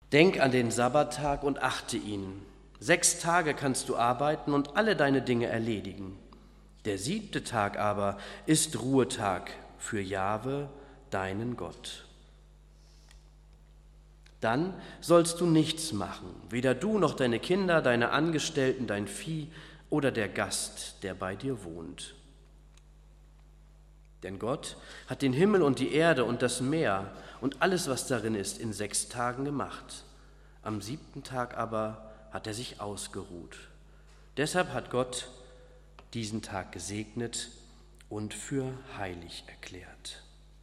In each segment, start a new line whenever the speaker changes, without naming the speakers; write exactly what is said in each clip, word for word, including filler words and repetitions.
Denk an den Sabbattag und achte ihn. Sechs Tage kannst du arbeiten und alle deine Dinge erledigen. Der siebte Tag aber ist Ruhetag für Jahwe, deinen Gott. Dann sollst du nichts machen, weder du noch deine Kinder, deine Angestellten, dein Vieh oder der Gast, der bei dir wohnt. Denn Gott hat den Himmel und die Erde und das Meer und alles, was darin ist, in sechs Tagen gemacht. Am siebten Tag aber hat er sich ausgeruht. Deshalb hat Gott diesen Tag gesegnet und für heilig erklärt.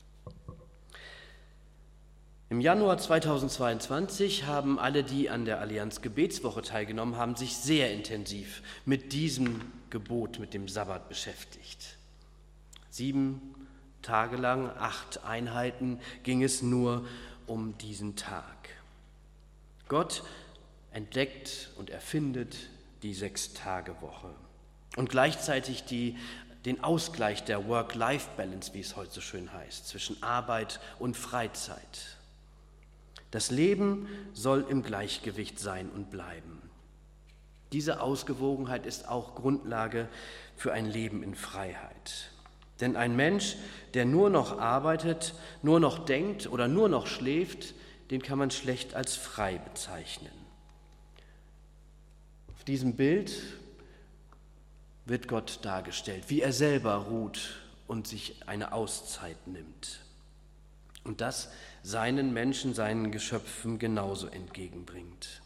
Im Januar zweitausendzweiundzwanzig haben alle, die an der Allianz Gebetswoche teilgenommen haben, sich sehr intensiv mit diesem Gebot, mit dem Sabbat beschäftigt. Sieben Tage lang, acht Einheiten ging es nur um diesen Tag. Gott entdeckt und erfindet die Sechs-Tage-Woche und gleichzeitig die, den Ausgleich der Work-Life-Balance, wie es heute so schön heißt, zwischen Arbeit und Freizeit. Das Leben soll im Gleichgewicht sein und bleiben. Diese Ausgewogenheit ist auch Grundlage für ein Leben in Freiheit. Denn ein Mensch, der nur noch arbeitet, nur noch denkt oder nur noch schläft, den kann man schlecht als frei bezeichnen. Auf diesem Bild wird Gott dargestellt, wie er selber ruht und sich eine Auszeit nimmt. Und das seinen Menschen, seinen Geschöpfen genauso entgegenbringt.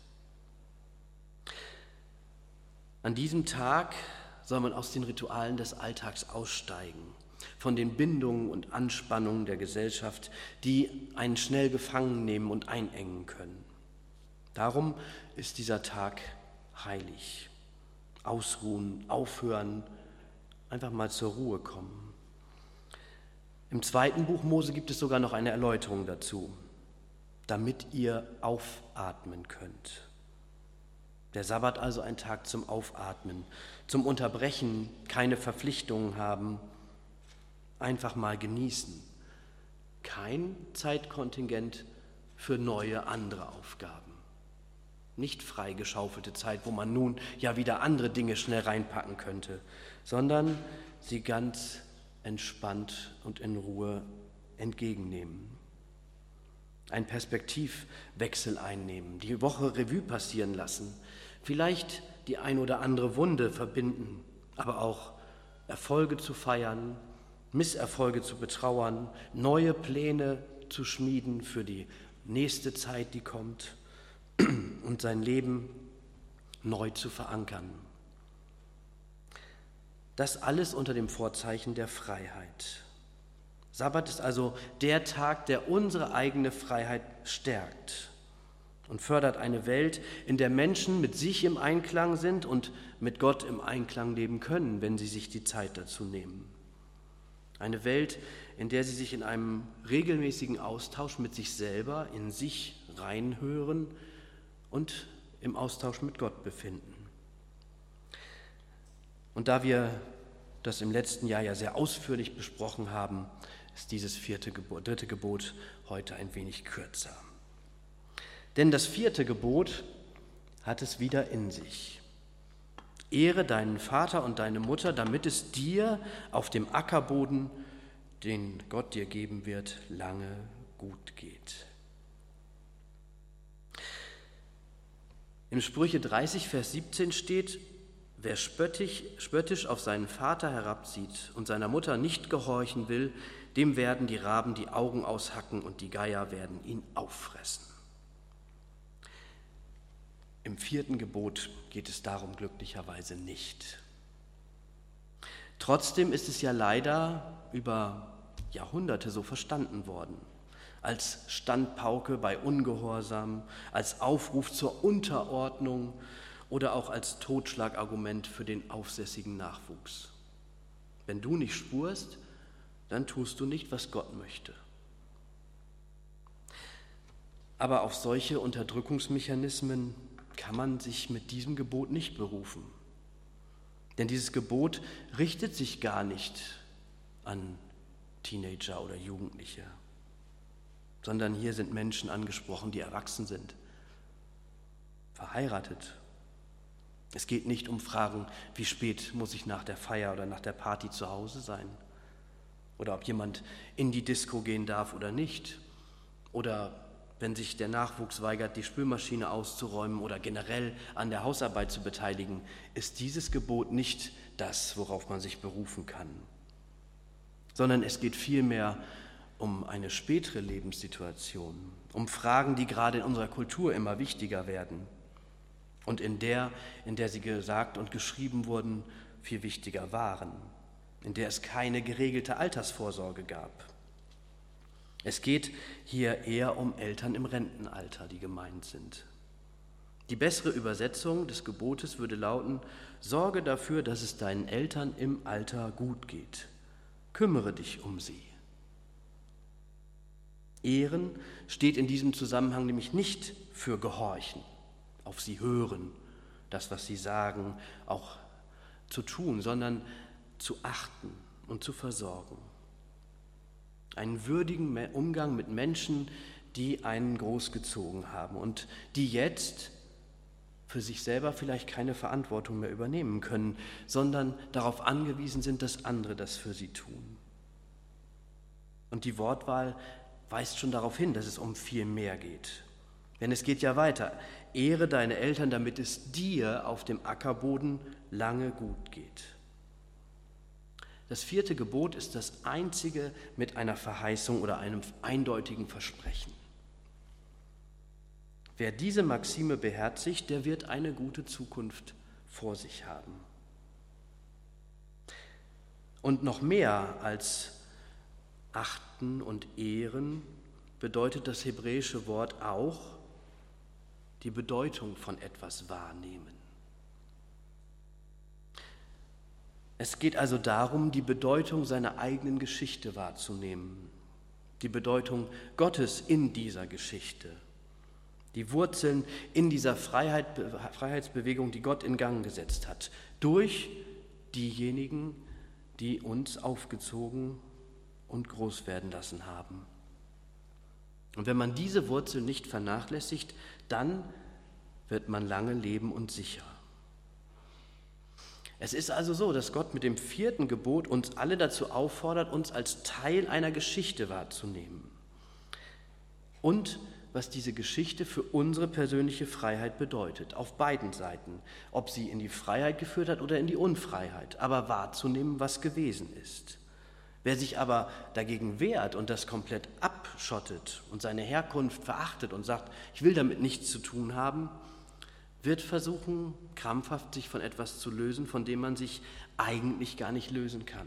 An diesem Tag soll man aus den Ritualen des Alltags aussteigen, von den Bindungen und Anspannungen der Gesellschaft, die einen schnell gefangen nehmen und einengen können. Darum ist dieser Tag heilig. Ausruhen, aufhören, einfach mal zur Ruhe kommen. Im zweiten Buch Mose gibt es sogar noch eine Erläuterung dazu, damit ihr aufatmen könnt. Der Sabbat also ein Tag zum Aufatmen, zum Unterbrechen, keine Verpflichtungen haben, einfach mal genießen. Kein Zeitkontingent für neue, andere Aufgaben. Nicht freigeschaufelte Zeit, wo man nun ja wieder andere Dinge schnell reinpacken könnte, sondern sie ganz entspannt und in Ruhe entgegennehmen. Einen Perspektivwechsel einnehmen, die Woche Revue passieren lassen, vielleicht die ein oder andere Wunde verbinden, aber auch Erfolge zu feiern, Misserfolge zu betrauern, neue Pläne zu schmieden für die nächste Zeit, die kommt, und sein Leben neu zu verankern. Das alles unter dem Vorzeichen der Freiheit. Sabbat ist also der Tag, der unsere eigene Freiheit stärkt und fördert eine Welt, in der Menschen mit sich im Einklang sind und mit Gott im Einklang leben können, wenn sie sich die Zeit dazu nehmen. Eine Welt, in der sie sich in einem regelmäßigen Austausch mit sich selber, in sich reinhören und im Austausch mit Gott befinden. Und da wir das im letzten Jahr ja sehr ausführlich besprochen haben, ist dieses vierte Gebot, dritte Gebot heute ein wenig kürzer. Denn das vierte Gebot hat es wieder in sich. Ehre deinen Vater und deine Mutter, damit es dir auf dem Ackerboden, den Gott dir geben wird, lange gut geht. Im Sprüche dreißig, Vers siebzehn steht: Wer spöttisch, spöttisch auf seinen Vater herabsieht und seiner Mutter nicht gehorchen will, dem werden die Raben die Augen aushacken und die Geier werden ihn auffressen. Im vierten Gebot geht es darum glücklicherweise nicht. Trotzdem ist es ja leider über Jahrhunderte so verstanden worden. Als Standpauke bei Ungehorsam, als Aufruf zur Unterordnung oder auch als Totschlagargument für den aufsässigen Nachwuchs. Wenn du nicht spurst, dann tust du nicht, was Gott möchte. Aber auf solche Unterdrückungsmechanismen kann man sich mit diesem Gebot nicht berufen. Denn dieses Gebot richtet sich gar nicht an Teenager oder Jugendliche, sondern hier sind Menschen angesprochen, die erwachsen sind, verheiratet. Es geht nicht um Fragen, wie spät muss ich nach der Feier oder nach der Party zu Hause sein? Oder ob jemand in die Disco gehen darf oder nicht. Oder wenn sich der Nachwuchs weigert, die Spülmaschine auszuräumen oder generell an der Hausarbeit zu beteiligen, ist dieses Gebot nicht das, worauf man sich berufen kann. Sondern es geht vielmehr um eine spätere Lebenssituation, um Fragen, die gerade in unserer Kultur immer wichtiger werden und in der, in der sie gesagt und geschrieben wurden, viel wichtiger waren, in der es keine geregelte Altersvorsorge gab. Es geht hier eher um Eltern im Rentenalter, die gemeint sind. Die bessere Übersetzung des Gebotes würde lauten: Sorge dafür, dass es deinen Eltern im Alter gut geht. Kümmere dich um sie. Ehren steht in diesem Zusammenhang nämlich nicht für Gehorchen, auf sie hören, das, was sie sagen, auch zu tun, sondern zu achten und zu versorgen. Einen würdigen Umgang mit Menschen, die einen großgezogen haben und die jetzt für sich selber vielleicht keine Verantwortung mehr übernehmen können, sondern darauf angewiesen sind, dass andere das für sie tun. Und die Wortwahl weist schon darauf hin, dass es um viel mehr geht. Denn es geht ja weiter. Ehre deine Eltern, damit es dir auf dem Ackerboden lange gut geht. Das vierte Gebot ist das einzige mit einer Verheißung oder einem eindeutigen Versprechen. Wer diese Maxime beherzigt, der wird eine gute Zukunft vor sich haben. Und noch mehr als achten und ehren bedeutet das hebräische Wort auch die Bedeutung von etwas wahrnehmen. Es geht also darum, die Bedeutung seiner eigenen Geschichte wahrzunehmen, die Bedeutung Gottes in dieser Geschichte, die Wurzeln in dieser Freiheit, Freiheitsbewegung, die Gott in Gang gesetzt hat, durch diejenigen, die uns aufgezogen und groß werden lassen haben. Und wenn man diese Wurzel nicht vernachlässigt, dann wird man lange leben und sicher. Es ist also so, dass Gott mit dem vierten Gebot uns alle dazu auffordert, uns als Teil einer Geschichte wahrzunehmen. Und was diese Geschichte für unsere persönliche Freiheit bedeutet, auf beiden Seiten, ob sie in die Freiheit geführt hat oder in die Unfreiheit, aber wahrzunehmen, was gewesen ist. Wer sich aber dagegen wehrt und das komplett abschottet und seine Herkunft verachtet und sagt, ich will damit nichts zu tun haben, wird versuchen, krampfhaft sich von etwas zu lösen, von dem man sich eigentlich gar nicht lösen kann.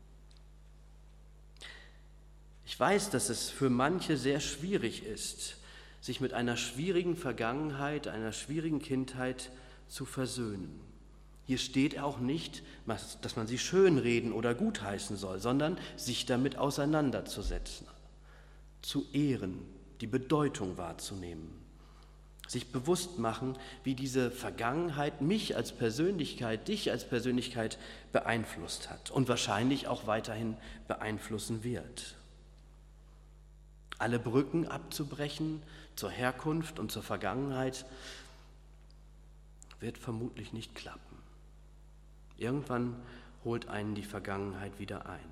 Ich weiß, dass es für manche sehr schwierig ist, sich mit einer schwierigen Vergangenheit, einer schwierigen Kindheit zu versöhnen. Hier steht auch nicht, dass man sie schönreden oder gutheißen soll, sondern sich damit auseinanderzusetzen, zu ehren, die Bedeutung wahrzunehmen. Sich bewusst machen, wie diese Vergangenheit mich als Persönlichkeit, dich als Persönlichkeit beeinflusst hat und wahrscheinlich auch weiterhin beeinflussen wird. Alle Brücken abzubrechen zur Herkunft und zur Vergangenheit wird vermutlich nicht klappen. Irgendwann holt einen die Vergangenheit wieder ein.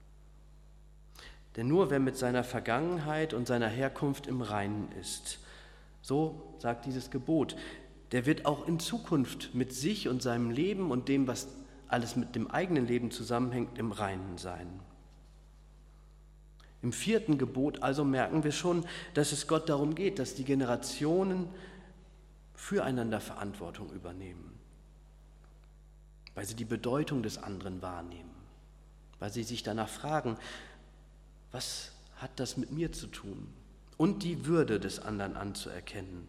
Denn nur wer mit seiner Vergangenheit und seiner Herkunft im Reinen ist, so sagt dieses Gebot, der wird auch in Zukunft mit sich und seinem Leben und dem, was alles mit dem eigenen Leben zusammenhängt, im Reinen sein. Im vierten Gebot also merken wir schon, dass es Gott darum geht, dass die Generationen füreinander Verantwortung übernehmen, weil sie die Bedeutung des anderen wahrnehmen, weil sie sich danach fragen, was hat das mit mir zu tun? Und die Würde des anderen anzuerkennen.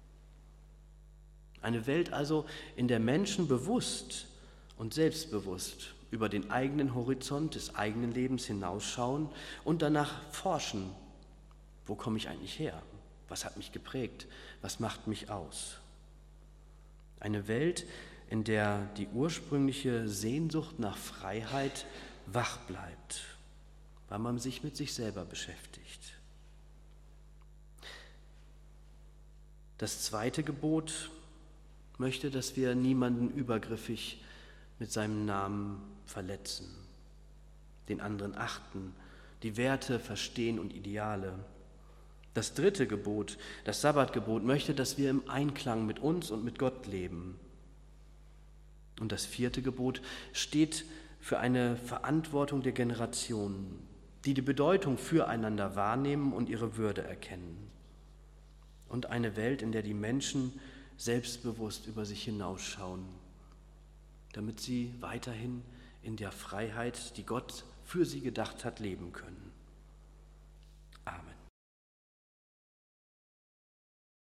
Eine Welt also, in der Menschen bewusst und selbstbewusst über den eigenen Horizont des eigenen Lebens hinausschauen und danach forschen, wo komme ich eigentlich her? Was hat mich geprägt? Was macht mich aus? Eine Welt, in der die ursprüngliche Sehnsucht nach Freiheit wach bleibt, weil man sich mit sich selber beschäftigt. Das zweite Gebot möchte, dass wir niemanden übergriffig mit seinem Namen verletzen, den anderen achten, die Werte verstehen und Ideale. Das dritte Gebot, das Sabbatgebot, möchte, dass wir im Einklang mit uns und mit Gott leben. Und das vierte Gebot steht für eine Verantwortung der Generationen, die die Bedeutung füreinander wahrnehmen und ihre Würde erkennen. Und eine Welt, in der die Menschen selbstbewusst über sich hinausschauen, damit sie weiterhin in der Freiheit, die Gott für sie gedacht hat, leben können.